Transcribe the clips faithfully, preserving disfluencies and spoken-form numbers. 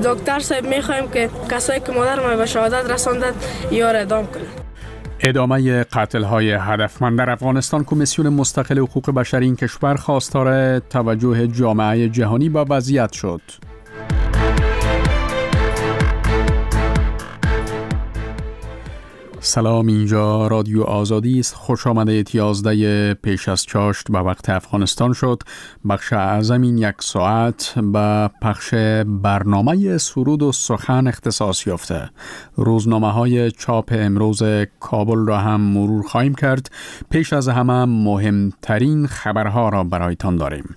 دکتر صاحب میخوایم که کسایی که مادر ما به شهادت رساندند یار اعدام کنند. ادامه قتل‌های هدفمند در افغانستان. کمیسیون مستقل حقوق بشری این کشور خواستار توجه جامعه جهانی به وضعیت شد. سلام، اینجا رادیو آزادی است. خوش آمدید. یازده پیش از چاشت به وقت افغانستان شد. بخش اعظم این یک ساعت به پخش برنامه سرود و سخن اختصاص یافته. روزنامه های چاپ امروز کابل را هم مرور خواهیم کرد. پیش از همه مهمترین خبرها را برایتان داریم.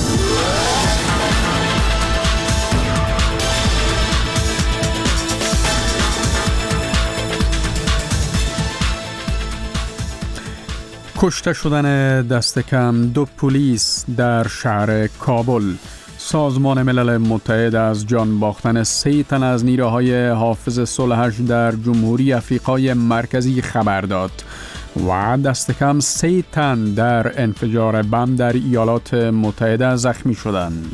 کشته شدن دست کم دو پلیس در شهر کابل. سازمان ملل متحد از جان باختن سه تن از نیروهای حافظ صلحش در جمهوری افریقای مرکزی خبر داد و دست کم سه تن در انفجار بم در ایالات متحده زخمی شدند.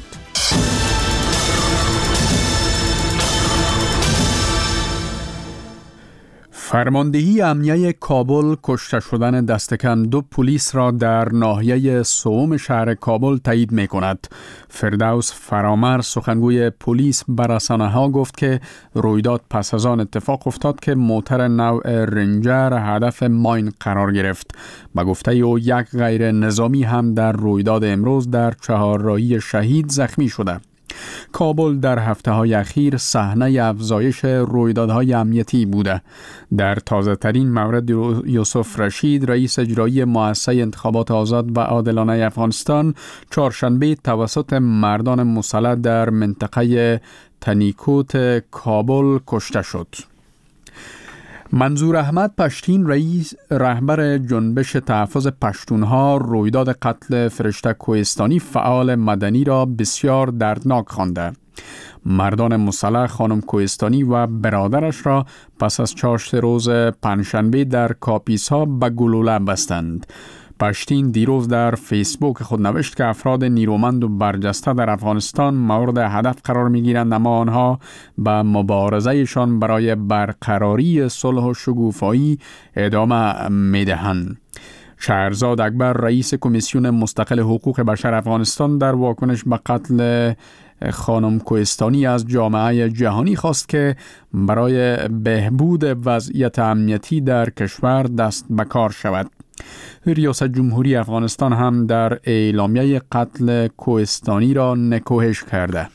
فرماندهی امنیه کابل کشته شدن دست کم دو پلیس را در ناحیه سوم شهر کابل تایید می کند. فردوس فرامر سخنگوی پلیس به رسانه‌ها گفت که رویداد پس از آن اتفاق افتاد که موتر نوع رنجر هدف ماین قرار گرفت. به گفته او یک غیر نظامی هم در رویداد امروز در چهارراهی شهید زخمی شده. کابل در هفته‌های اخیر صحنه افزایش رویدادهای امنیتی بوده. در تازه‌ترین مورد یوسف رشید، رئیس اجرایی مؤسسه انتخابات آزاد و عادلانه افغانستان، چهارشنبه توسط مردان مسلح در منطقه تنیکوت کابل کشته شد. منظور احمد پشتین، رئیس رهبر جنبش تحفظ پشتونها، رویداد قتل فرشته کوهستانی فعال مدنی را بسیار دردناک خوانده. مردان مسلح خانم کوهستانی و برادرش را پس از چاشت روز پنجشنبه در کاپیسا به گلوله بستند. پشتین دیروز در فیسبوک خود نوشت که افراد نیرومند و برجسته در افغانستان مورد هدف قرار می‌گیرند، اما آنها به مبارزه‌شان برای برقراری صلح و شکوفایی ادامه می‌دهند. شهرزاد اکبر، رئیس کمیسیون مستقل حقوق بشر افغانستان، در واکنش به قتل خانم کوهستانی از جامعه جهانی خواست که برای بهبود وضعیت امنیتی در کشور دست به کار شود. ریاست جمهوری افغانستان هم در اعلامیه قتل کوهستانی را نکوهش کرده.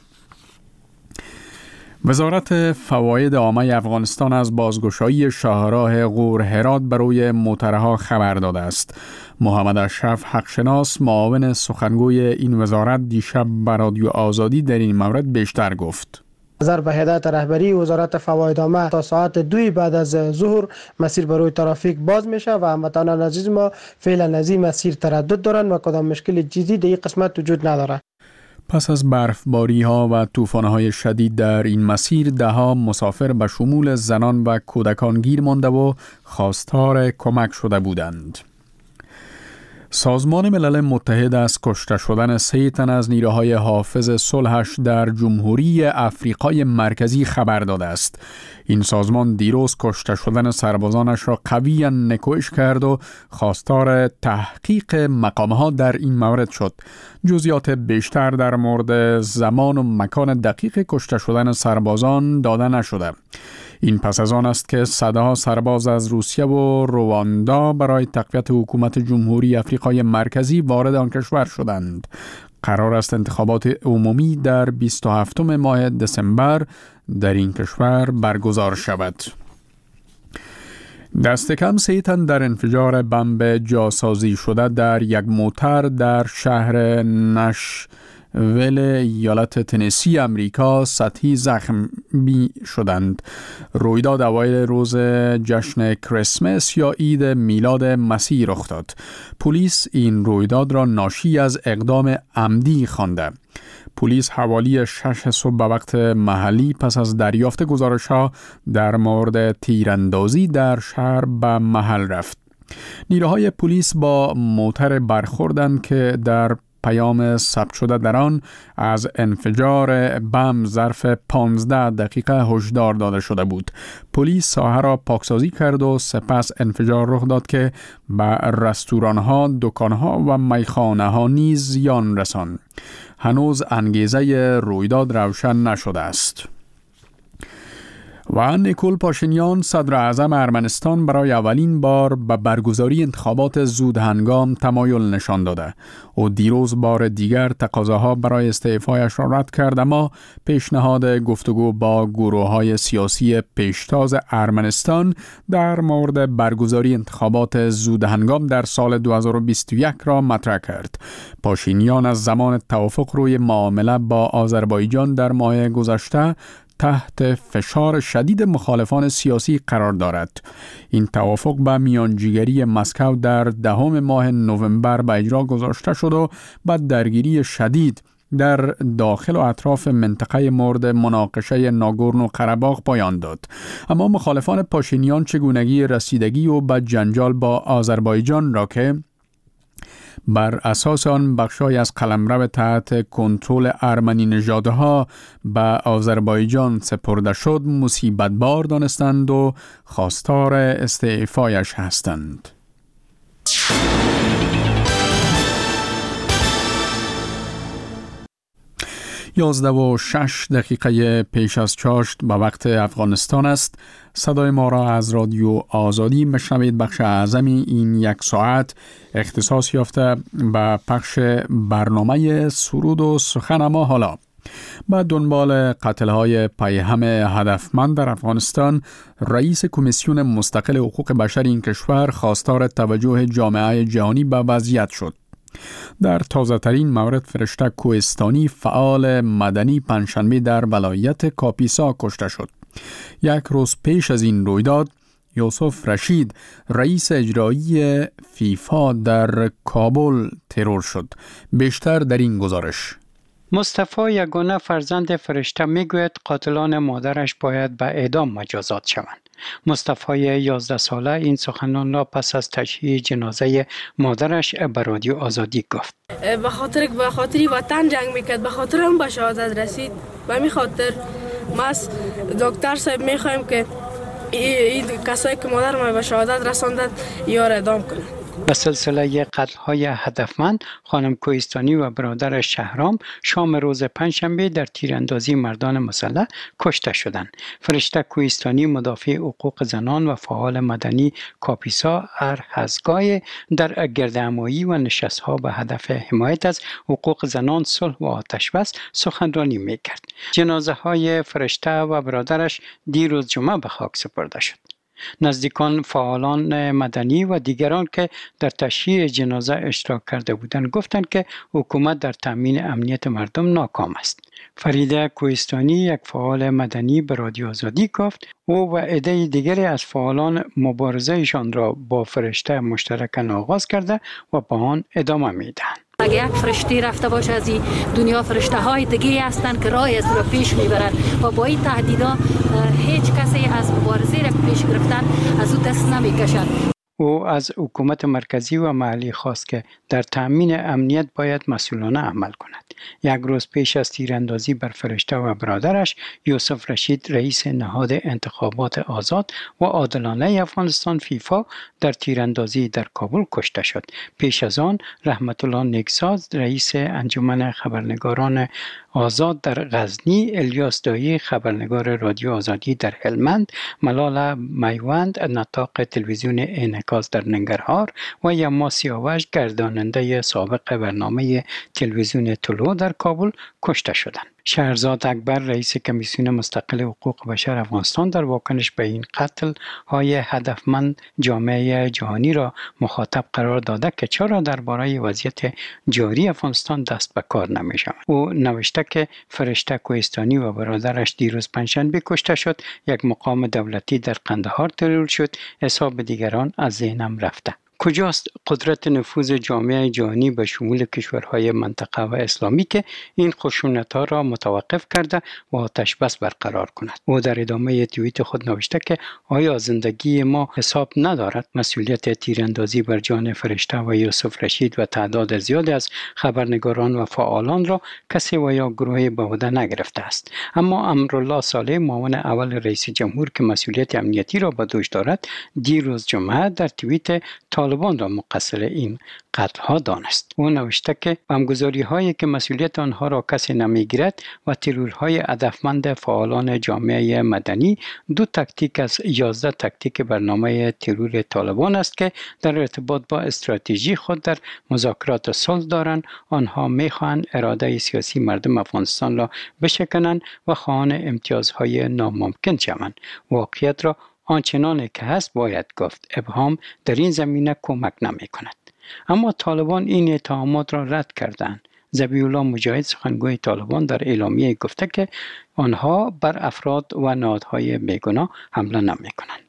وزارت فواید عامه افغانستان از بازگشایی شاهراه غور هرات برای موترها خبر داده است. محمد اشرف حقشناس، معاون سخنگوی این وزارت، دیشب به رادیو آزادی در این مورد بیشتر گفت. نظر به هدایت رهبری وزارت فواید عامه تا ساعت دوی بعد از ظهر مسیر برای ترافیک باز میشه و هموطنان عزیز ما فعلا از این مسیر تردد دارن و کدام مشکل جدی در این قسمت وجود نداره. پس از برفباری ها و طوفان های شدید در این مسیر، ده ها مسافر به شمول زنان و کودکان گیر مانده و خواستار کمک شده بودند. سازمان ملل متحد از کشته شدن سه تن از نیروهای حافظ صلحش در جمهوری افریقای مرکزی خبر داده است. این سازمان دیروز کشته شدن سربازانش را قویاً نکوهش کرد و خواستار تحقیق مقامها در این مورد شد. جزئیات بیشتر در مورد زمان و مکان دقیق کشته شدن سربازان داده نشده. این پس از آن است که صدها سرباز از روسیه و رواندا برای تقویت حکومت جمهوری افریقای مرکزی وارد آن کشور شدند. قرار است انتخابات عمومی در بیست و هفتم ماه دسامبر در این کشور برگزار شود. دست کم سه تن در انفجار بمب جاسازی شده در یک موتر در شهر نش ویل ایالت تنسی امریکا سطحی زخمی شدند. رویداد اوایل روز جشن کریسمس یا عید میلاد مسیح رخ داد. پلیس این رویداد را ناشی از اقدام عمدی خوانده. پلیس حوالی شش صبح به وقت محلی پس از دریافت گزارش‌ها در مورد تیراندازی در شهر به محل رفت. نیروهای پلیس با موتر برخوردند که در پیام ثبت شده در آن از انفجار بم ظرف پانزده دقیقه هشدار داده شده بود. پلیس ساحه را پاکسازی کرد و سپس انفجار رخ داد که به رستوران‌ها، دکان‌ها و میخانه‌ها نیز زیان رساند. هنوز انگیزه رویداد روشن نشده است. و نیکول پاشینیان صدر اعظم ارمنستان برای اولین بار به برگزاری انتخابات زود هنگام تمایل نشان داده. او دیروز بار دیگر تقاضاها برای استعفایش را رد کرد، اما پیشنهاد گفتگو با گروه‌های سیاسی پیشتاز ارمنستان در مورد برگزاری انتخابات زود هنگام در سال دو هزار و بیست و یک را مطرح کرد. پاشینیان از زمان توافق روی معامله با آذربایجان در ماه گذشته تحت فشار شدید مخالفان سیاسی قرار دارد. این توافق به میانجیگری مسکو در دهم ماه نوامبر به اجرا گذاشته شد و بعد درگیری شدید در داخل و اطراف منطقه مورد مناقشه ناگورنو قره‌باغ پایان داد. اما مخالفان پاشینیان چگونگی رسیدگی و به جنجال با آذربایجان را که بر اساس آن بخشای از قلمرو تحت کنترل ارمنی نژادها به آذربایجان سپرده شد مصیبت بار دانستند و خواستار استعفایش هستند. یازده و شش دقیقه پیش از چاشت به وقت افغانستان است. صدای ما را از رادیو آزادی میشنوید. بخش اعظمی این یک ساعت اختصاص یافته به پخش برنامه سرود و سخن. ما حالا با دنبال قتل‌های پیهم هدفمند در افغانستان، رئیس کمیسیون مستقل حقوق بشر این کشور خواستار توجه جامعه جهانی به وضعیت شد. در تازه ترین مورد فرشته کوهستانی فعال مدنی پنجشنبه در ولایت کاپیسا کشته شد. یک روز پیش از این رویداد، یوسف رشید رئیس اجرایی فیفا در کابل ترور شد. بیشتر در این گزارش. مصطفی یگانه فرزند فرشته میگوید قاتلان مادرش باید به اعدام مجازات شوند. مصطفی یازده ساله این سخنان را پس از تشییع جنازه مادرش به رادیو آزادی گفت. به خاطر به خاطری وطن جنگ میکرد، به خاطر اون به شهادت رسید. به همین خاطر ما از دکتر صاحب میخوایم که این کسایی که مادر ما به شهادت رساندند یار اعدام کنند. به سلسله قتل‌های هدفمند، خانم کوهستانی و برادر شهرام شام روز پنجشنبه در تیراندازی مردان مسلح کشته شدند. فرشته کوهستانی مدافع حقوق زنان و فعال مدنی کاپیسا هر هزگاه در گردهمایی و نشست‌ها به هدف حمایت از حقوق زنان، صلح و آتشبس سخنرانی می‌کرد. جنازه‌های فرشته و برادرش دیروز جمعه به خاک سپرده شد. نزدیکان، فعالان مدنی و دیگران که در تشییع جنازه اشتراک کرده بودند گفتند که حکومت در تامین امنیت مردم ناکام است. فریده کوهستانی، یک فعال مدنی، به رادیو آزادی گفت او و عده دیگری از فعالان مبارزهشان را با فرشته مشترکاً آغاز کرده و با آن ادامه میدهند. اگه یک فرشته رفته باشه از این دنیا، فرشته های دیگه هستند که راه از رو پیش میبرند و با این تهدیدا هیچ کسی از مبارزه را پیش گرفتن از او دست نمیکشد. او از حکومت مرکزی و محلی خواست که در تأمین امنیت باید مسئولانه عمل کند. یک روز پیش از تیراندازی بر فرشته و برادرش، یوسف رشید رئیس نهاد انتخابات آزاد و عادلانه افغانستان فیفا در تیراندازی در کابل کشته شد. پیش از آن رحمت الله نیکزاد رئیس انجمن خبرنگاران آزاد در غزنی، الیاس دایی خبرنگار رادیو آزادی در هلمند، ملال میوند نطاق تلویزیون انعکاس در ننگرهار و یما سیاوش گرداننده سابق برنامه تلویزیون طلوع در کابل کشته شدند. شهرزاد اکبر رئیس کمیسیون مستقل حقوق بشر افغانستان در واکنش به این قتل های هدفمند جامعه جهانی را مخاطب قرار داده که چرا درباره وضعیت جاری افغانستان دست به کار نمی شود. او نوشته که فرشته کوهستانی و برادرش دیروز پنجشنبه کشته شد، یک مقام دولتی در قندهار ترور شد، حساب دیگران از ذهنم رفته. کجاست قدرت نفوذ جامعه جهانی به شمول کشورهای منطقه و اسلامی که این خشونت‌ها را متوقف کرده و آتش بس برقرار کند؟ او در ادامه توییت خود نوشته که آیا زندگی ما حساب ندارد؟ مسئولیت تیراندازی بر جان فرشته و یوسف رشید و تعداد زیادی از خبرنگاران و فعالان را کسی و یا گروهی به عهده نگرفته است. اما امرالله صالح، معاون اول رئیس جمهور که مسئولیت امنیتی را به دوش دارد، دیروز جمعه در توییت طالبان را مقصر این قتل ها دانست. او نوشته که بمبگذاری هایی که مسئولیت آنها را کسی نمیگیرد و ترورهای هدفمند فعالان جامعه مدنی دو تاکتیک از یازده تاکتیک برنامه ترور طالبان است که در ارتباط با استراتژی خود در مذاکرات صلح دارند. آنها میخواهند اراده سیاسی مردم افغانستان را بشکنند و خواهان امتیازهای ناممکن شوند. واقعیت را آنچنان که هست باید گفت. ابهام در این زمینه کمک نمی کند. اما طالبان این اتهامات را رد کردند. ذبیح الله مجاهد، سخنگوی طالبان، در اعلامیه گفته که آنها بر افراد و نهادهای بیگناه حمله نمی کنند.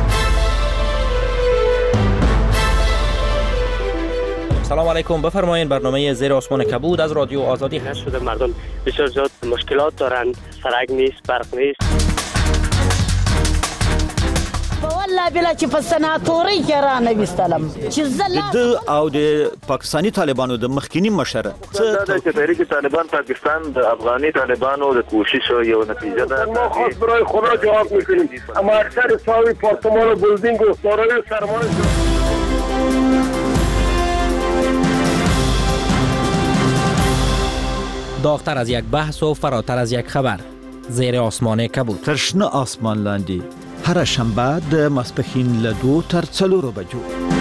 سلام علیکم. بفرمایید. برنامه زیر آسمان کبود از رادیو آزادی هست. شده مردم بسیار زیاد مشکلات دارند. سرک نیست، برق نیست. والله بلا چې په سناتوري کې را نه وستلم چې زله د او د پاکستانی طالبانو د مخکینی مشر څه د تحریک طالبان پاکستان د افغاني طالبانو د کوشش یو نتیجه ده. ما خاص برای خدا جواب میکنیم. اما اکثر ساوی پارتمان و بلدینگ و دارای سرمایه داغتر از یک بحث و فراتر از یک خبر. زیر آسمان کبود. ترشنه آسمان لاندی. هر شنبه د ماسپښین له دو تر څلورو بجو.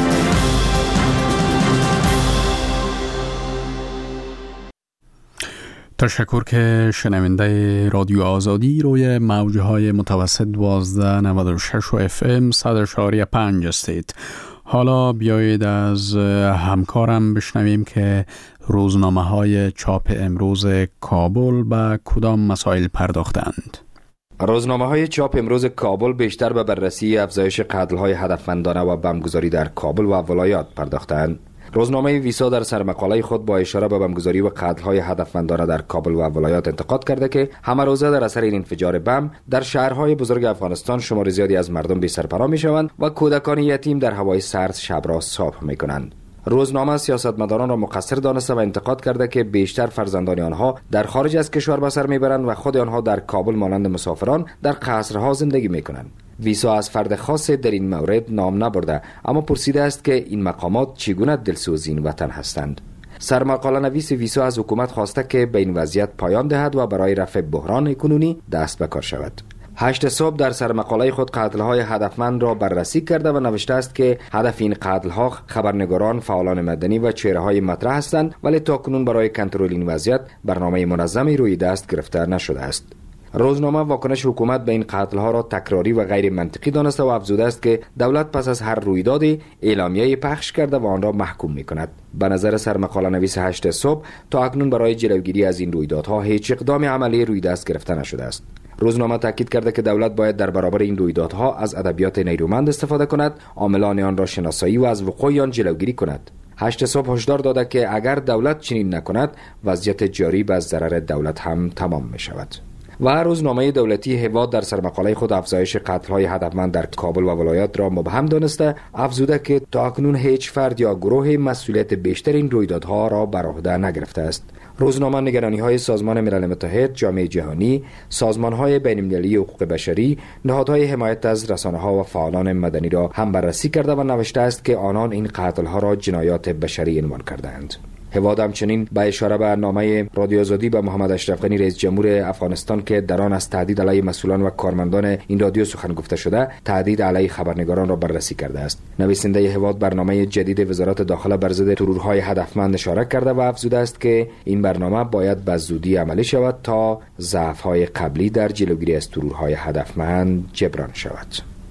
تشکر که شنونده رادیو آزادی روی موجهای متوسط دوازده نود و شش و اف ام صد و چهار پنج هستید. حالا بیایید از همکارم بشنویم که روزنامه های چاپ امروز کابل به کدام مسائل پرداختند. روزنامه های چاپ امروز کابل بیشتر به بررسی افزایش قتل های هدفمندانه و بمبگذاری در کابل و ولایات پرداختند. روزنامه ویسا در سرمقاله خود با اشاره به بمبگذاری و قتل های هدفمندانه در کابل و ولایات انتقاد کرده که همه روزه در اثر این انفجار بم در شهرهای بزرگ افغانستان شمار زیادی از مردم بی سرپناه می شوند و کودکان یتیم در هوای سرد شب را صبح می کنند. روزنامه سیاستمداران را مقصر دانسته و انتقاد کرده که بیشتر فرزندان آنها در خارج از کشور به سر میبرند و خود آنها در کابل مانند مسافران در قصرها زندگی میکنند. ویسا از فرد خاص در این مورد نام نبرده، اما پرسیده است که این مقامات چگونه دلسوز این وطن هستند. سرمقاله نویس ویسا از حکومت خواسته که به این وضعیت پایان دهد و برای رفع بحران کنونی دست به کار شود. هشت صبح در سرمقاله خود قتل‌های هدفمند را بررسی کرده و نوشته است که هدف این قتل‌ها خبرنگاران، فعالان مدنی و چهره‌های مطرح هستند، ولی تاکنون برای کنترل این وضعیت برنامه منظمی روی دست گرفته نشده است. روزنامه واکنش حکومت به این قتل‌ها را تکراری و غیر منطقی دانسته و افزوده است که دولت پس از هر رویدادی اعلامیه پخش کرده و آن را محکوم می‌کند. به نظر سرمقاله نویس هشت صبح تا اکنون برای جلوگیری از این رویدادها هیچ اقدام عملی روی دست گرفته نشده است. روزنامه تاکید کرده که دولت باید در برابر این رویدادها از ادبیات نیرومند استفاده کند، عاملان آن را شناسایی و از وقوع آن جلوگیری کند. هشت صبح هشدار داده که اگر دولت چنین نکند، وضعیت جاری به ضرر دولت هم تمام می شود. و روزنامه دولتی هواد در سرمقاله خود افزایش قتل‌های هدفمند در کابل و ولایات را مبهم دانسته، افزوده که تا اکنون هیچ فرد یا گروه مسئولیت بیشتر این رویدادها را بر عهده نگرفته است. روزنامه نگرانی‌های سازمان ملل متحد، جامعه جهانی، سازمان‌های بین‌المللی حقوق بشری، نهادهای حمایت از رسانه‌ها و فعالان مدنی را هم بررسی کرده و نوشته است که آنان این قتل‌ها را جنایات بشری عنوان کرده‌اند. هواد همچنین با اشاره به نامه رادیو آزادی به محمد اشرف غنی رئیس جمهور افغانستان که در آن از تهدید علیه مسئولان و کارمندان این رادیو سخن گفته شده، تهدید علیه خبرنگاران را بررسی کرده است. نویسنده هواد برنامه جدید وزارت داخله بر ضد ترورهای هدفمند اشاره کرده و افزوده است که این برنامه باید به زودی عملی شود تا ضعف‌های قبلی در جلوگیری از ترورهای هدفمند جبران شود.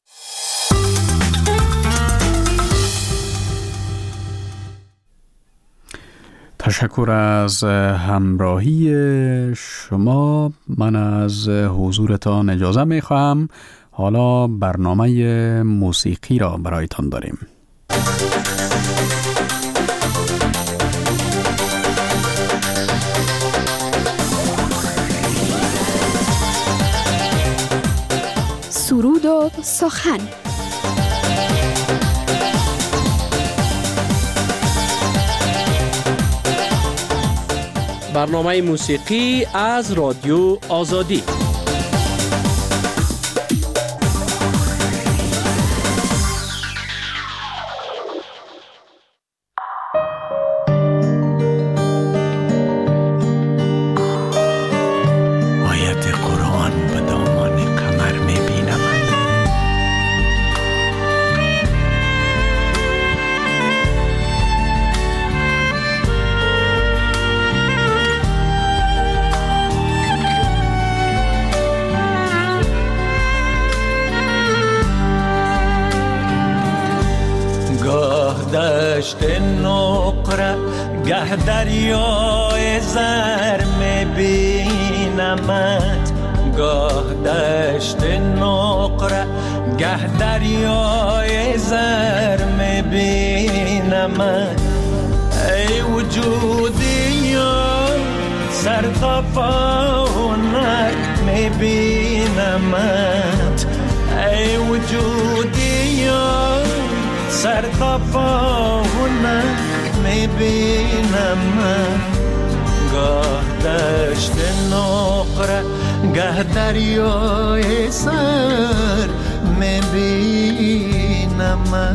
تشکر از همراهی شما. من از حضورتان اجازه می خواهم. حالا برنامه موسیقی را برایتان داریم. سخن. برنامه موسیقی از رادیو آزادی. دشت نقره گه دریای زر میبینمت، گاه دشت نقره گه دریای زر میبینمت. ای وجودی یا سر تا پا هنر میبینمت، ای وجودی یا سر تا پا هنر میبینم من. گاه دشت نقره گه دریای سر میبینم من.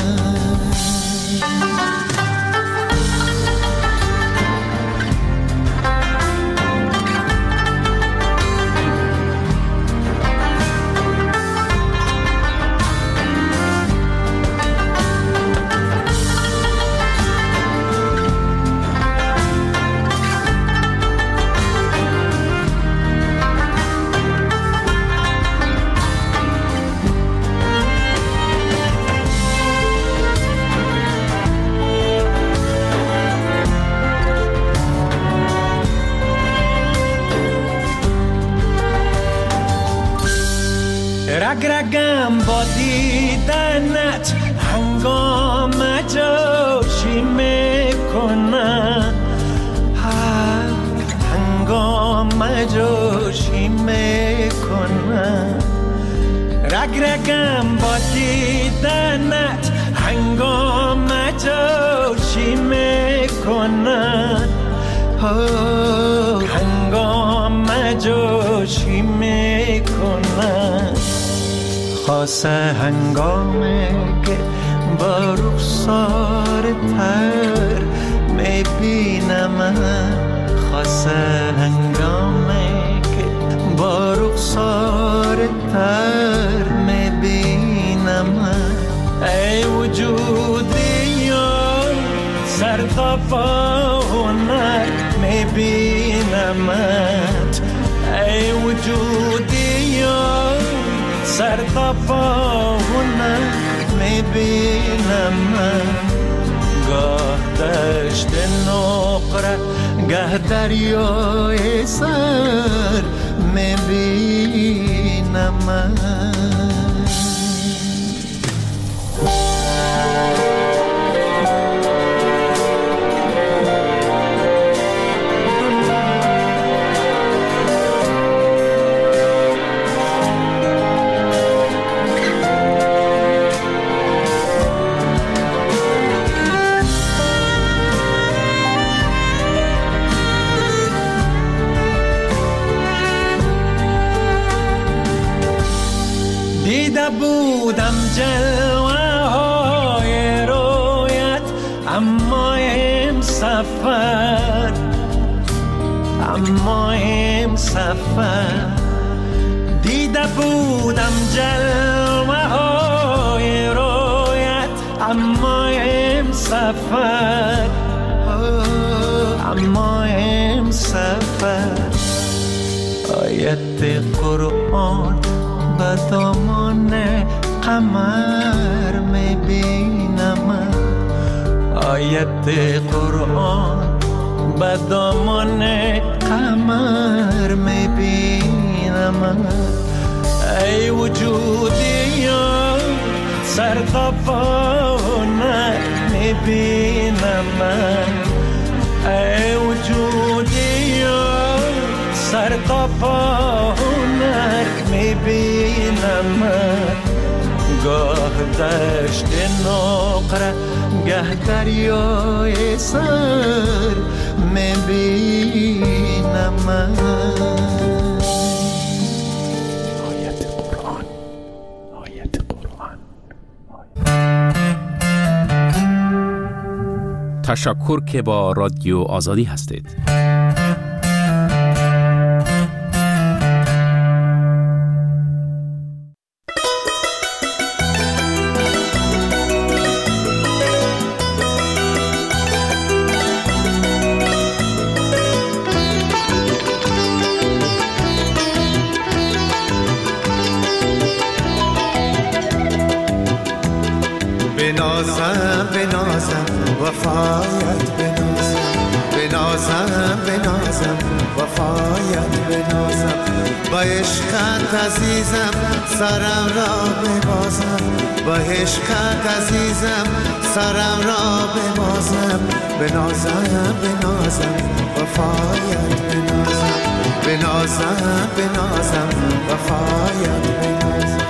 رگ رگم با دیدنت هنگام جوشی میکنم، هنگام جوشی میکنم. رگ رگم با دیدنت هنگام جوشی میکنم، هنگام جوشی میکنم. خاصه هنگامی که با رخسار تر میبینم، خاصه هنگامی که با رخسار تر میبینم. ای وجودی یا سر تا پا هنر میبینمت، ای وجودی یا سر تا پا هنر میبینم من. گاه دشت نقره گه دریای سر میبینم من. دیده بودم جلوه های رویت، اما ام سفر اما ام سفر. دیده بودم جلوه های رویت، اما ام سفر اما ام سفر. آیت قرآن به دامان قمر میبینم، آیت قرآن به دامان قمر میبینم. ای وجودی یا سر تا پا هنر میبینم، ای وجودی یا سر تا پا هنر میبینم. گاه دشت نقره گه دریای سر میبینم من. آیت قرآن، آیت قرآن. تشکر که با رادیو آزادی هستید. بنازم بنازم وفایت بنازم، بنازم بنازم وفایت بنازم، با عشقت عزیزم سرم را ببازم، با عشقت عزیزم سرم را ببازم، بنازم بنازم وفایت بنازم، بنازم بنازم وفایت بنازم.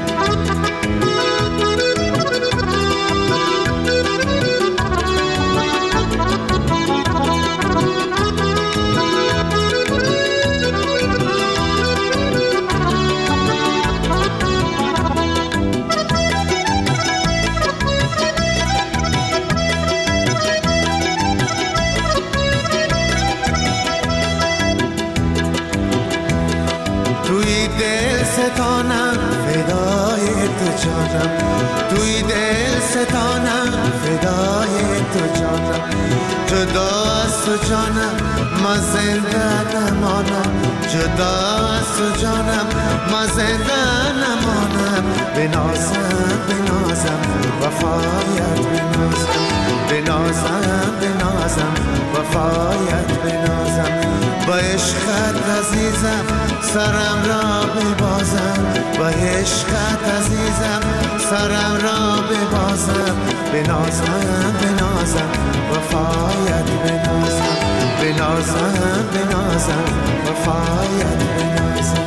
توی دل ستانم فدای تو جانم، توی دل ستانم فدای تو جانم، جدا از تو جانم ما زنده نمانم، جدا از تو جانم ما زنده نمانم، بنازم بنازم وفایت بنازم، بنازم بنازم وفایت بنازم، با عشقت عزیزم سرم را ببازم، با عشقت عزیزم سرم را ببازم، بنازم بنازم وفایت بنازم، بنازم بنازم وفایت بنازم.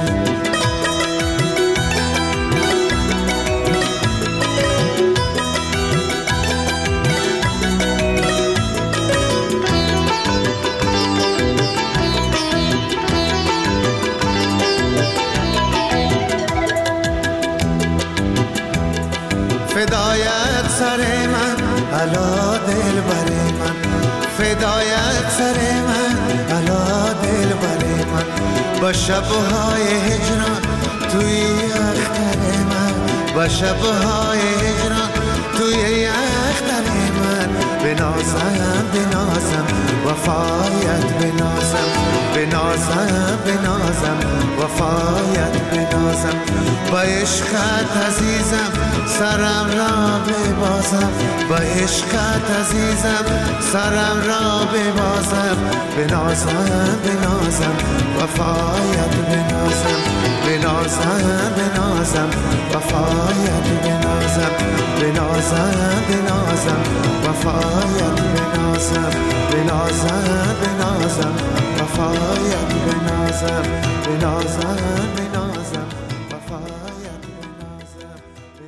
فدایت سر من علا دل بر من، فدایت سر من علا دل بر من، با شبهای هجران توی اختر من، با شبهای هجران توی اختر من، بنازم بنازم وفایت بنازم، بنازم بنازم وفایت بنازم، با عشقت عزیزم سرم را ببازم، با عشقت عزیزم سرم را ببازم، بنازم بنازم وفایت بنازم، بنازم بنازم وفایت بنازم، بنازم بنازم وفایت بنازم، بنازم بنازم وفایت بنازم، بنازم بنازم وفایت بنازم.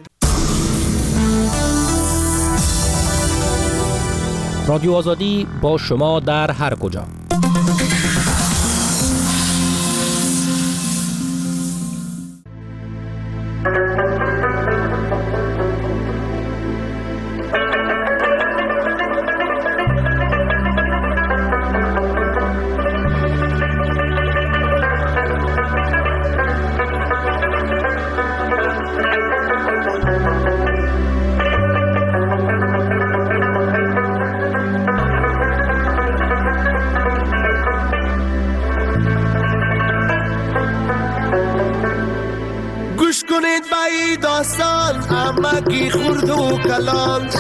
رادیو آزادی با شما در هر کجا. کنید به این داستان امکی خورد و کلان،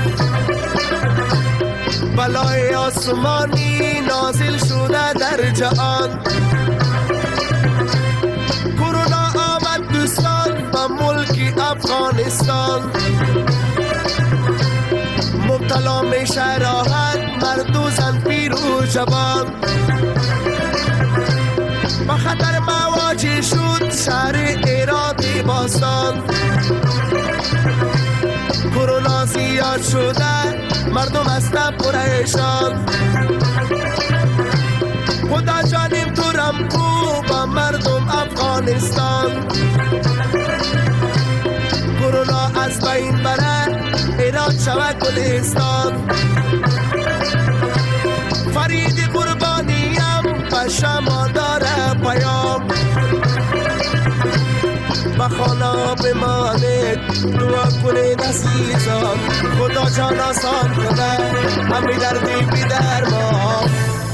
بلای آسمانی نازل شده در جهان، کرونا آمد دوستان به ملک افغانستان، مبتلا میشه راحت مرد و زن پیر و جوان، با خطر مواجه شد شهر ایران باستان، آزاد شده مردم هستن پریشان. خدا جانیم تو رمکو با مردم افغانستان. کرونا از بین بره ایران شود گلستان. فرید قربانیم به شما داره پیام. به خانه بمانید دعا کنید عزیزان. خدا جان آسان کنه همی دردی بی درمان.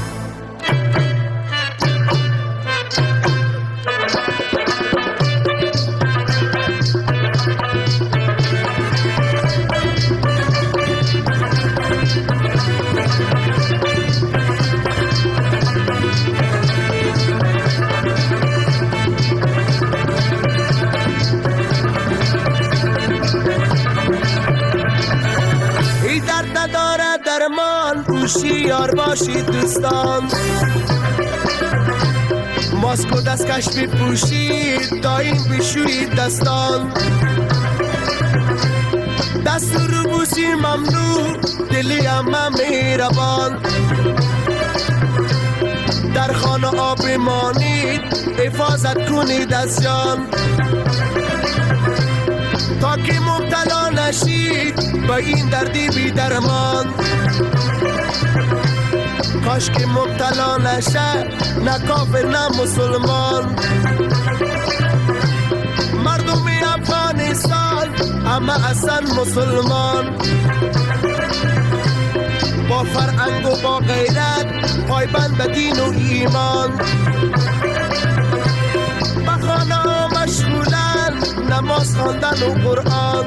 هوشیار باشید دوستان. ماسک و دستکش بپوشید تا این بشویید دستان. دست رو بوسی ممنوع دلی همه مهربان. در خانه آب مانید حفاظت کنید از جان. تا که مبتلا نشید با این دردی بی درمان. کاش که مبتلا نشه نه کافر نه مسلمان. مردم افغانستان همه هستن مسلمان. با فرهنگ و با غیرت پایبند به دین و ایمان. به خانه ها مشغولن نماز خواندن و قرآن.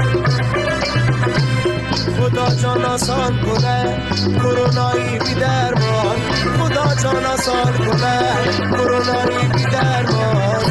خدا جان آسان کنه کرونایی بی درمان. خدا جان آسان کنه کرونایی بی درمان.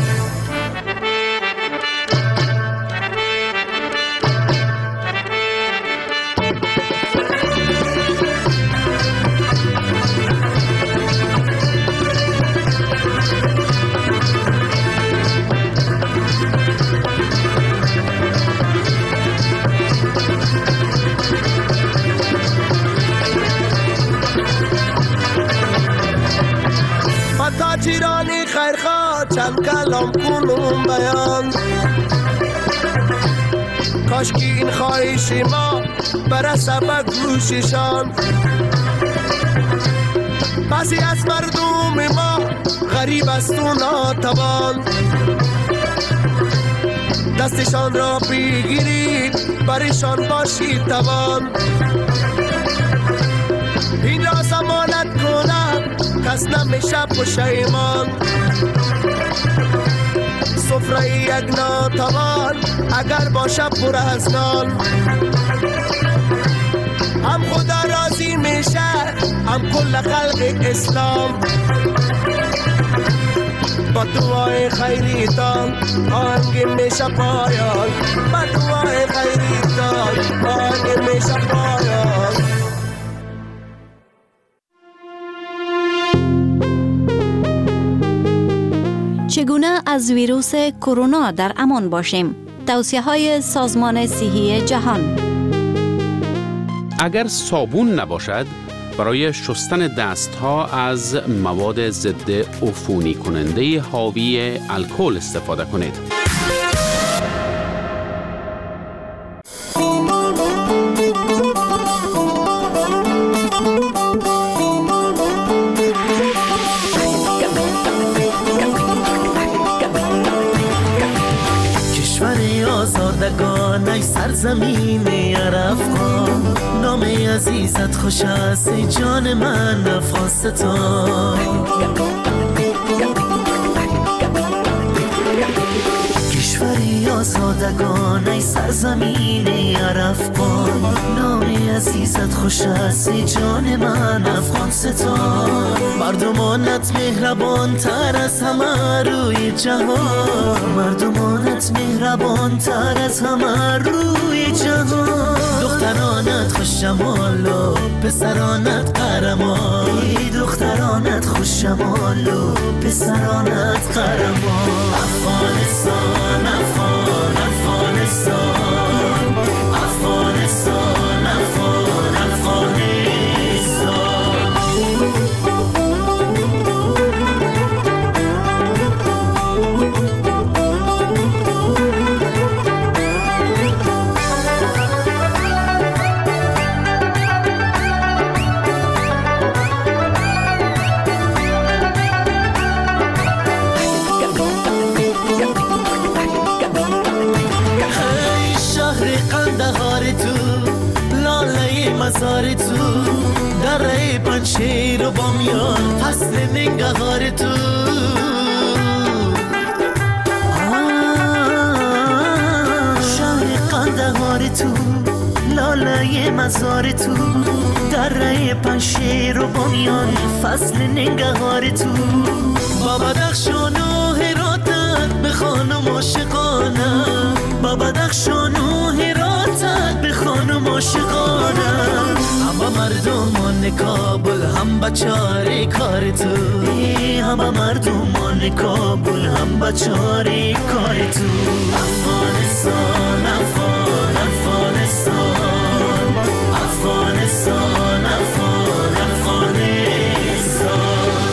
تاجرانی خیرخواه چند کلام کنم بیان. کاش که این خواهش ما برسه به گوششان. بعضی از مردم ما غریب است و ناتوان. دستشان را بگیرید برشان باشید توان. این را ضمانت کنم کس نمیشه پشیمان. سفره یک ناتوان اگر باشه پر از نان. هم خدا راضی میشه هم کل خلق اسلام. با دعای خیریتان آهنگ میشه پایان. با دعای خیریتان آهنگ میشه پایان. چگونه از ویروس کرونا در امان باشیم؟ توصیه‌های سازمان صحی جهان. اگر صابون نباشد برای شستن دستها از مواد ضد عفونی کننده حاوی الکل استفاده کنید. آزادگان سرزمین عرفان. نام عزیزت خوش است ای جان من افغانستان. کشوری آزادگان ای سرزمین عرفان. نام عزیزت خوش است ای جان من افغانستان. مردمانت مهربان تر از همه روی جهان. مردمانت مهربان تر از همه روی جهان. دخترانت خوش جمال و پسرانت قهرمان. دخترانت خوش جمال و پسرانت قهرمان. افغانستان افغان افغانستان افغانستان تو دره پنشیر و بامیان فصل ننگهار تو شهر قندهار تو لاله مزار تو دره پنشیر و بامیان فصل ننگهار تو با بدخشان و هراتت به خانم عاشقانه با بدخشان و هراتت به خانم عاشقانه هم مردمان کابل هم بچاره کار تو هم مردمان کابل هم بچاره کار تو افغانستان افغان افغانستان افغانستان افغان افغانستان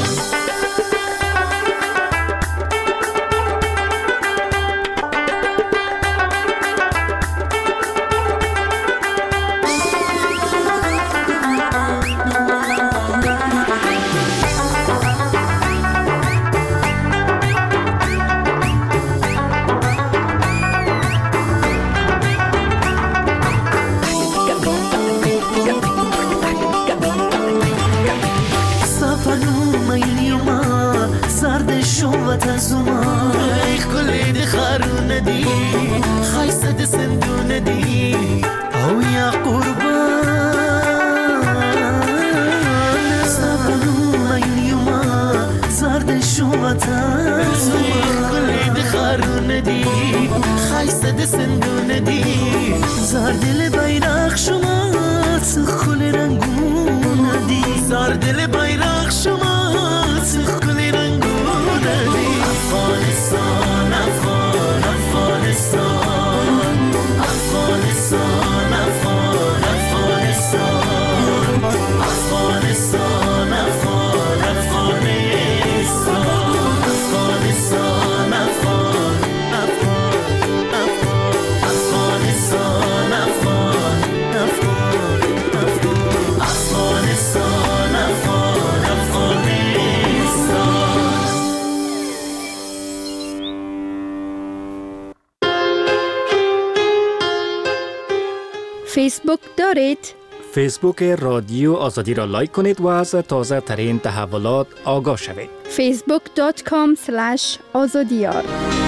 فیسبوک دارید؟ فیسبوک رادیو آزادی را لایک کنید و از تازه ترین تحولات آگاه شوید. فیسبوک دات کام اسلش آزادیار.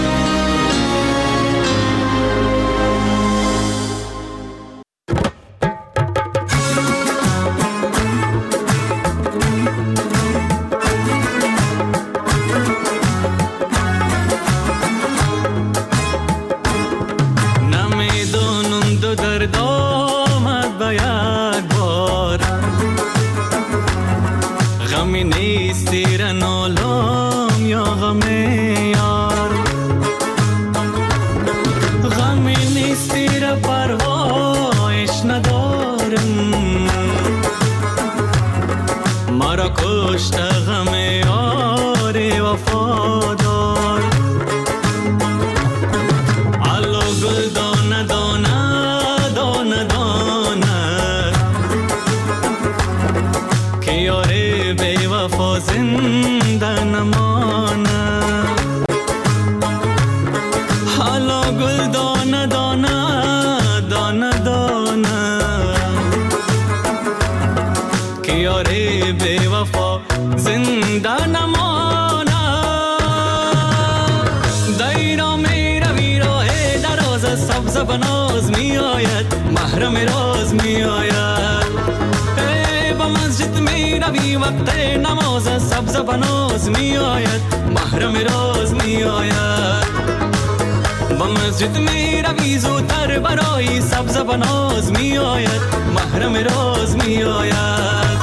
بناز می آید محرم راز می آید ای با مسجد می روی وقت نماز سبز بناز می آید محرم راز می آید با مسجد می روی زودتر برای سبز بناز می آید محرم راز می آید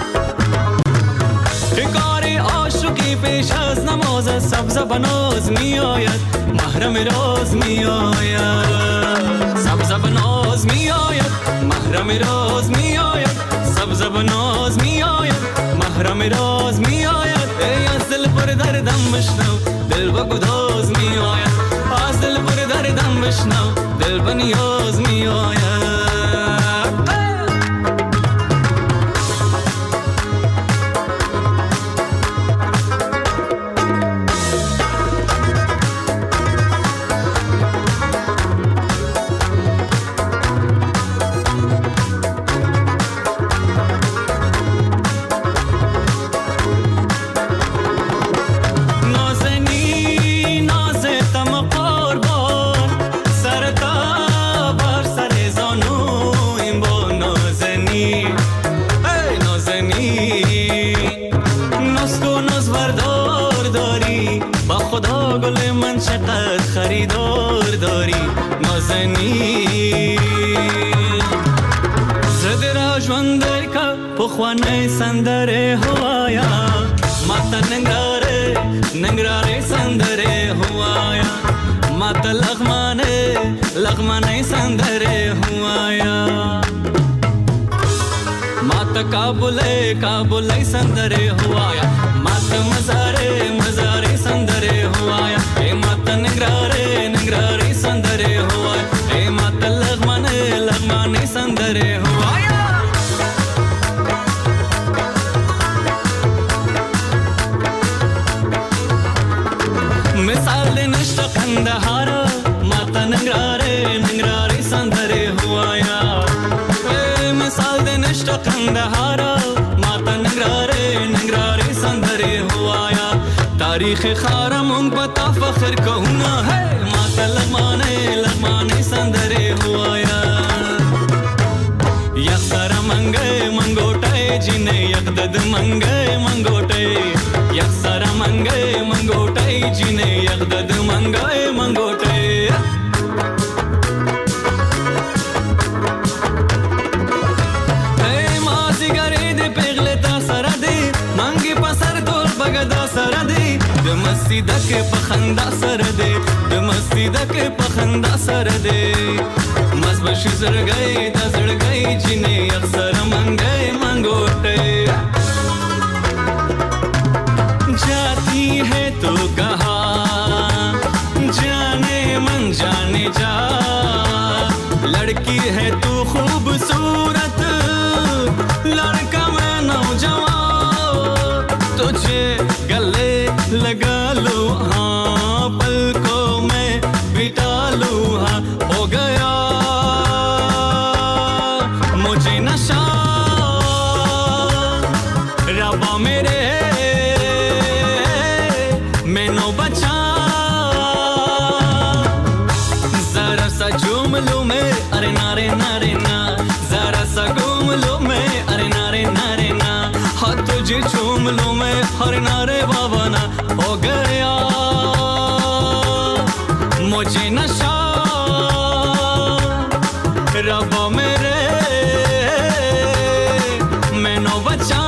کار عاشقی پیش از نماز سبز بناز می آید محرم راز می آید سبز بناز می آید محرم راز می آید سبز بناز می آید محرم راز می آید ای از دل پر دردم بشنو دل با گداز می آید از دل پر دردم بشنو دل با نیاز می آید خریدار داری نازنی زده را جواندر که پخوانه سندره هوایا ماتا ننگراره ننگراره سندره هوایا ماتا لغمانه لغمانه سندره هوایا ماتا کابله کابله سندره هوایا ماتا مزاره مزاره سندره هوایا اے ماتا ننگراره ننگراره سندره هوایا اے ماتا لغمانه لغمانه سندره هوایا مثال نشت قندهارا ماتا ننگراره ننگراره سندره هوایا مثال نشت قندهارا ماتا ننگراره ننگراره سندره هوایا تاریخ خارم اون بتا فخر کونا ہے ماتا لغمانه لغمانه سندره هوایا یک سر منگه منگوٹه جنه یک دد منگه منگوٹه یک سر منگه منگوٹه جنه یک دد منگه منگوٹه ای مازی گرید پیغلتا سرده منگی پسر دور بگدا سرده دمستی دک پخندا سرده دمستی دک پخندا سرده مزبشی زرگئی دا زرگئی جنه اکثر منگئی منگوٹے جاتی ہے تو کہاں جانے من جانے جا لڑکی ہے تو خوبصورت لڑکا میں نوجوان تجھے گلے لگا لو ہاں پلکوں میں بٹا لو ہاں ہو گیا مجھے نشہ ربا میرے میں نو بچا ذرا سا جھوم لوں میں ارے نارے نارے نا ذرا سا گھوم لوں میں ارے نارے نارے نا ہاں تجھے جھوم لوں میں ارے نارے بابا نا ہو گیا مجھے نشہ ربا میرے میں نو بچا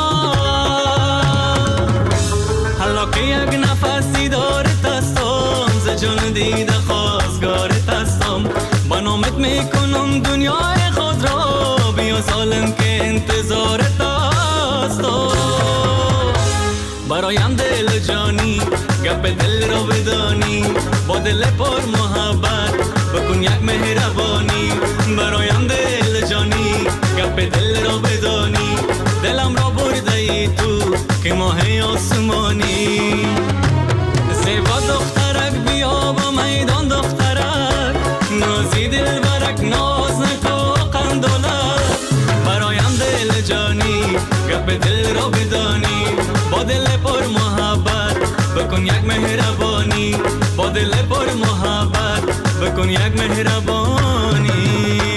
حالا که یک نفسی دارت هستم ز جون دیده خواستگارت هستم با نامت میکنم دنیای خود را بیا ظالم که انتظارت هستم برایم دل جانی گپ دل را بدانی با دل پر محبت بکن یک مهربانی برایم دل جانی گپ دل را بدانی دلم را برده ای تو که ماه آسمانی زیبا دخترک بیا با میدان دخترک نازی دل برک ناز نکو قندولک برایم دل جانی گپ دل را بدانی با دل پر محبت بکن یک مهربانی با دل پر محبت بکن یک مهربانی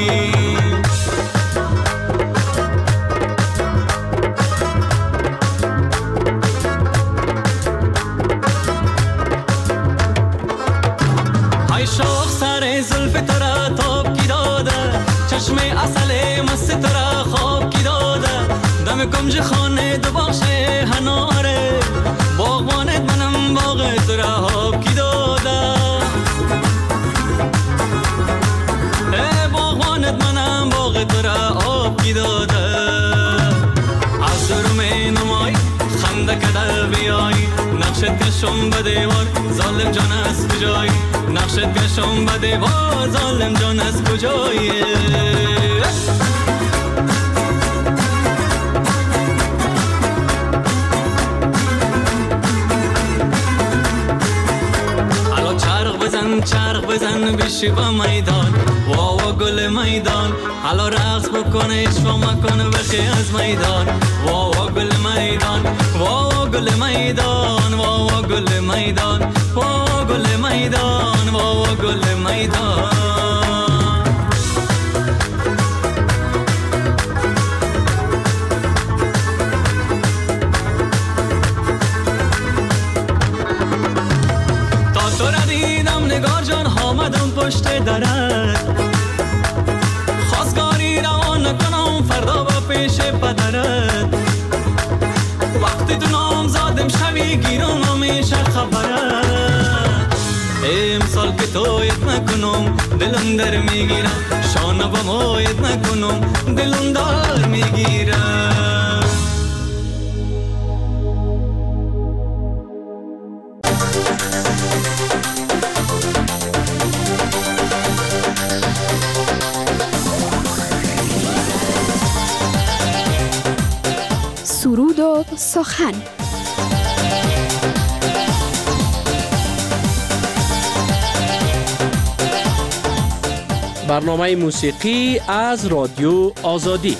های شوق سر زلف ترا توب کی داده چشم اصل مست ترا خواب کی داده دم کنج خانه دو باشه هناره باغبانت منم باغ ترا خواب کی داده ای باغبانت منم باغ ترا خواب کی داده از درم نمای خنده کده بیای نقشت کشم به دیوار ظالم جان از کجایی نقشت کشم به دیوار ظالم جان از کجایی حالا چرخ بزن چرخ بزن بشی با میدان وا وا گل میدان حالا رقص بکن اشوا مکن بخی از میدان وا وا گل میدان وا وا گل میدان وا وا گل میدان وا وا گل میدان وا وا گل میدان تا تو را دیدم نگار پشت درت خواستگاری روان نکنم فردا با پیش پدرت وقتی تو نام زادم شوی گیرم همیشه خبرت امسال که تویت نکنم دلم در میگیرم شانه با مایت نکنم دلم دار میگیرم سرود و سخن. برنامه موسیقی از رادیو آزادی.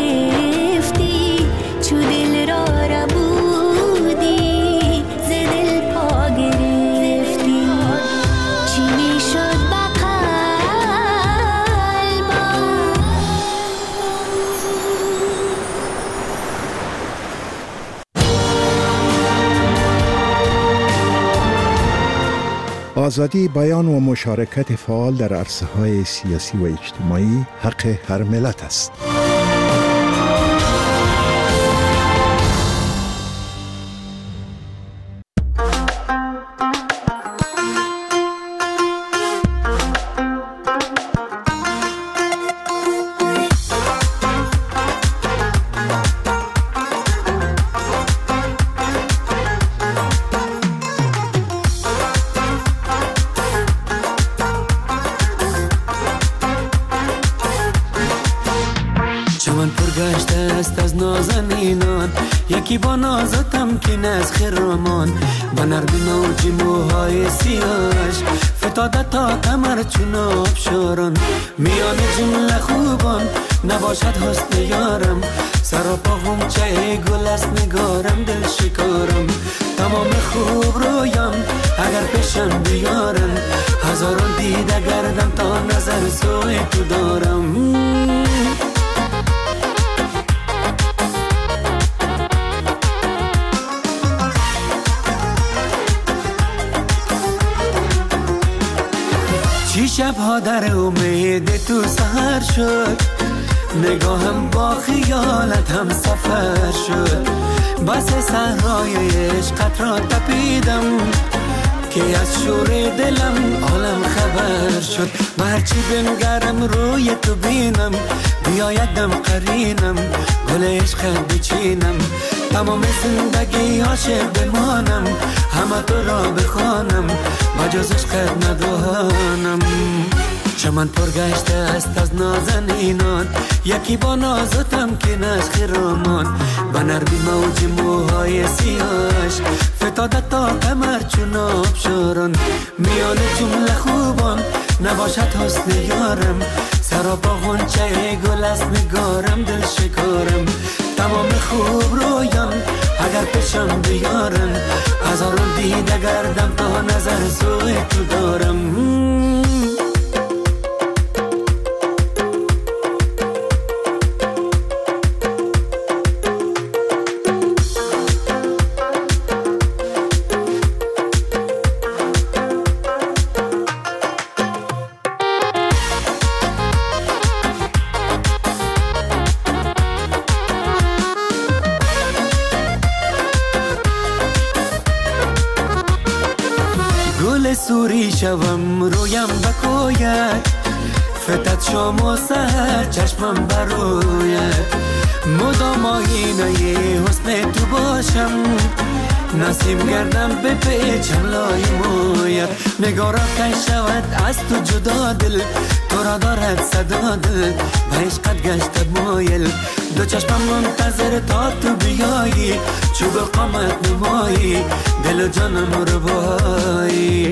چو دل را ربودی ز دل آزادی بیان و مشارکت فعال در عرصه‌های سیاسی و اجتماعی حق هر ملت است. یکی با نازتم که نز خرامان با نرمی موجی موهای سیاش فتاده تا کمر چون آبشاران میان جمله خوبان نباشد حسن یارم سراپا غنچه گل است نگارم دل شکارم تمام خوب رویم اگر پیشم بیارم هزاران دیده گردم تا نظر سوی تو دارم. چی شبها در امید تو سهر شد نگاهم با خیالت هم سفر شد بس صحرای عشقت را تپیدم که از شور دلم عالم خبر شد هرچی بنگرم روی تو بینم بیاید دم قرینم گل عشقت بچینم تمام زندگی عاشق بمانم همه تو را بخوانم بجز عشقت ندانم. چمن پر گشته است از نازنینان یکی با نازتم که نش خرامان با نرمی موج موهای سیاش فتاده تا کمر چون آبشاران میان جمله خوبان نباشد حسن یارم سراپا غنچه گل است نگارم دل شکارم تمام خوب رویم اگر پیشم بیارم هزاران دیده گردم تا نظر سوی تو دارم. سوری شوم رویم بکوید فتت شام و سهر چشمم بروید مدام آینه حسن تو باشم نسیم گردم به پیچم لای موید نگارا که شود از تو جدا دل تو را دارد صدا دل به عشقت گشت مایل دو چشمم منتظر تا تو بیایی چوب قامت نمایی دل و جانم رو بایی.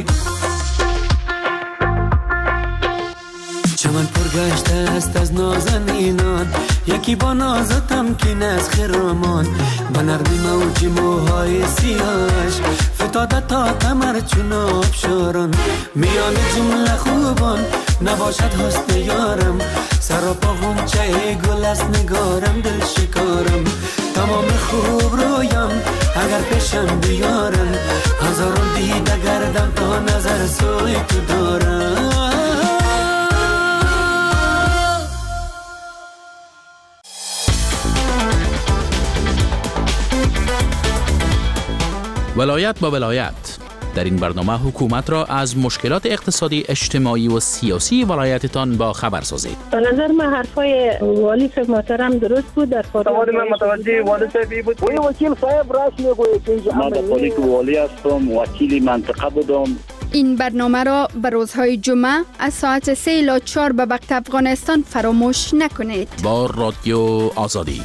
چمن پر گشته است از نازنینان یکی با نازتم که نز خرامان با نرمی موجی موهای سیاش فتاده تا کمر چون آبشاران میان جمله خوبان نباشد حسن یارم سراپا غنچه گل است نگارم دل شکارم تمام خوب رویم اگر پیشم بیارم هزاران دیده گردم تا نظر سوی تو دارم. ولایت با ولایت در این برنامه حکومت را از مشکلات اقتصادی اجتماعی و سیاسی ولایتتان با خبر سازید. به نظر من حرفای والی صاحب محترم درست بود. در سوال من متوجه والی صاحب بود. وی وکیل صاحب راست میگوید که من خودی که والی هستم وکیل منطقه بودم. این برنامه را به روزهای جمعه از ساعت سه الی چهار به وقت افغانستان فراموش نکنید. با رادیو آزادی.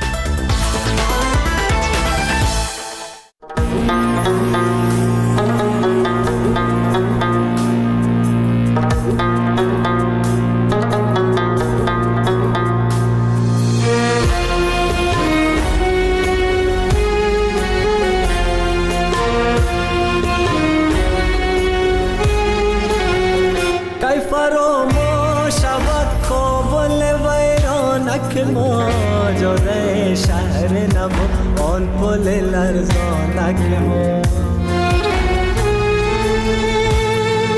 ما جاده شهر نما آن پل لرزانک ما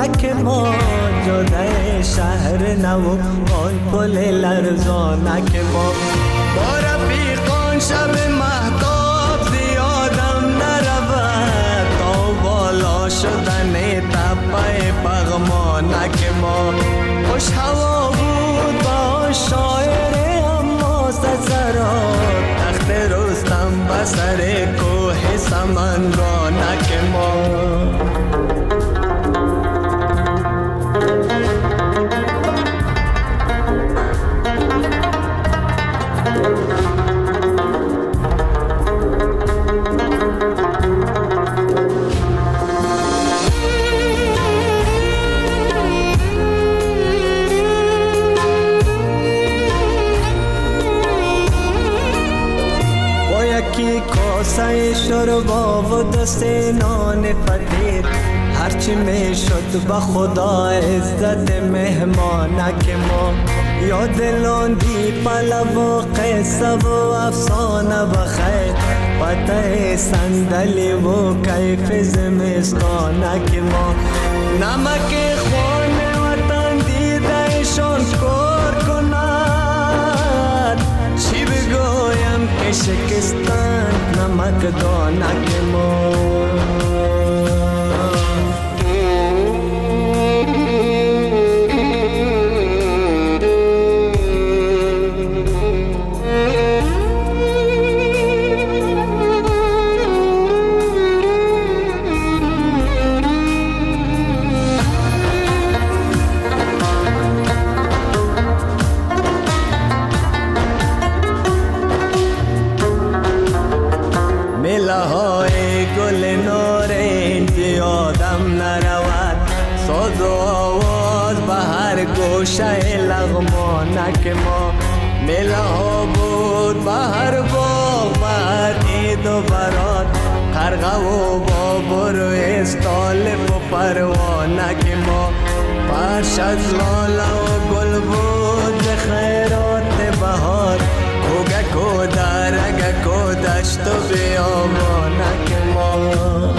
رسانک ما جاده شهر نو آن پل لرزانک ما با رفیقان شب مهتاب زیادم نرود تا بالا شدن تپه پغمانک ما خوش هوا بود با شاعر اما سزرات تخت رستم بسر کوه سمنگانک ما کی کاسه شربا و دست نان فقیر هرچی می شد به خدا عزت مهمانک ما یاد لاندی پلو و قصه و افسانه بخیر پته صندلی و کیف زمستانک ما نمک خون وطن دیده شان کار کند چی بگویم که شکستن نمک دانک ما های گل نارنج یادم نرود ساز و آواز به هر گوشه لغمانک ما میله ها بود به هر باغ به هر عید و برات قرغه و بابر و استالف و پروانک ما فرش از لاله و گل بود خیرات بهار کوگک و درگک و دشت و بیابانک ما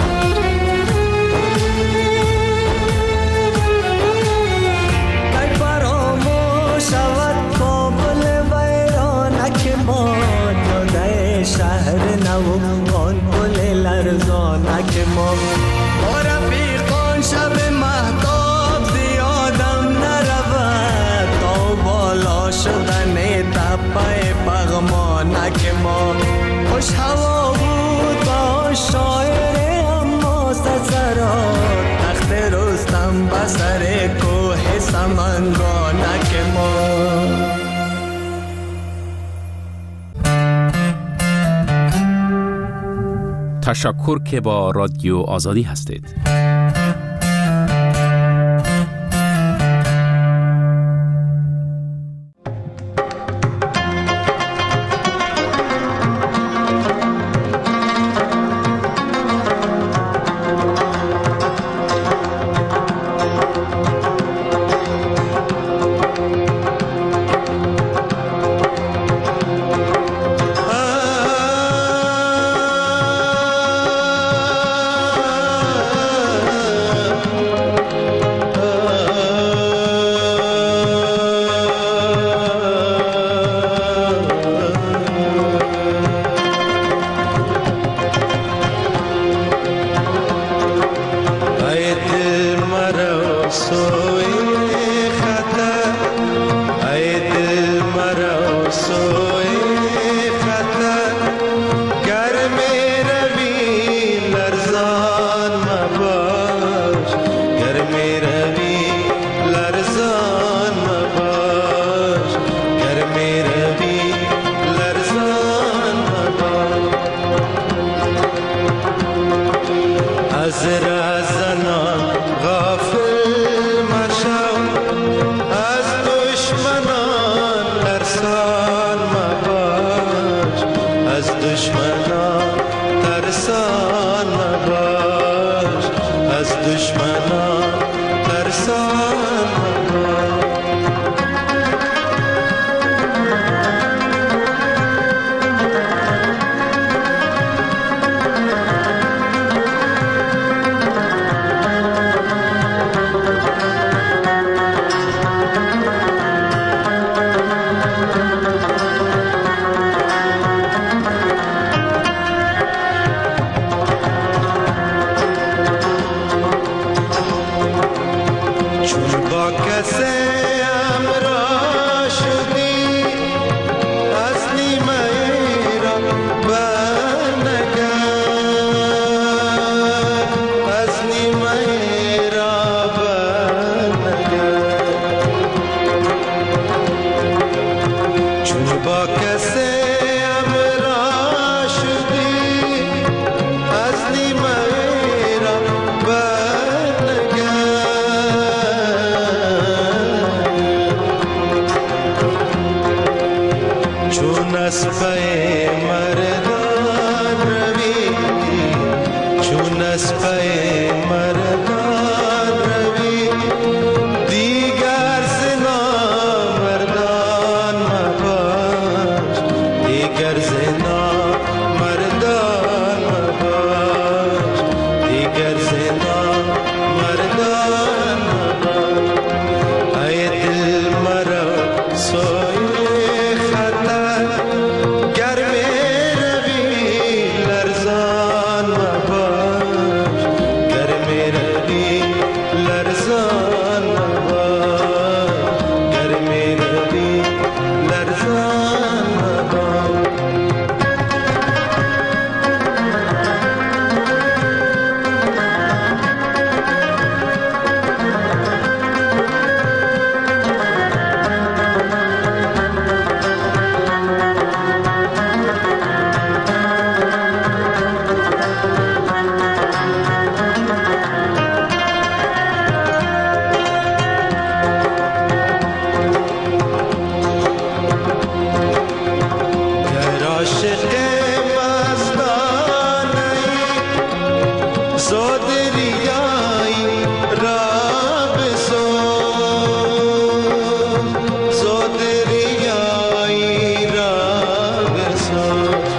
کی فراموش شود کابل ویرانک ما جاده شهر نو آن پل لرزانک ما با رفیقان شب مهتاب زیادم نرود تا بالا شدن تپه پغمانک ما خوش هوا بود با شاعر اما سزرات تخت رستم بسر کوه سمنگانک ما تشکر که با رادیو آزادی هستید. از پی مردان روی دیگر زنا مردان مباش دیگر زنا مردان مباش دیگر زنا مردان مباش ای دل مرا سوی خطر گرم روی لرزان مباش گرم روی لرزان مباش گرم روی لرزان مباش گر عاشق مستانه‌ای زود ریایی را بسوز زود ریایی را بسوز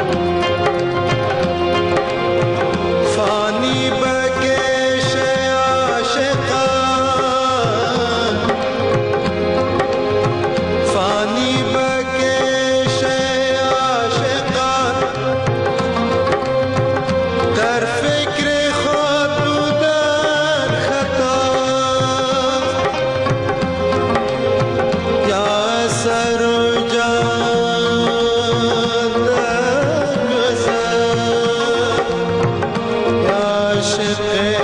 فانی بکش عاشقان فانی بکش عاشقان در فکر خود بودن خطا یا سر و جان در گذر یا عاشق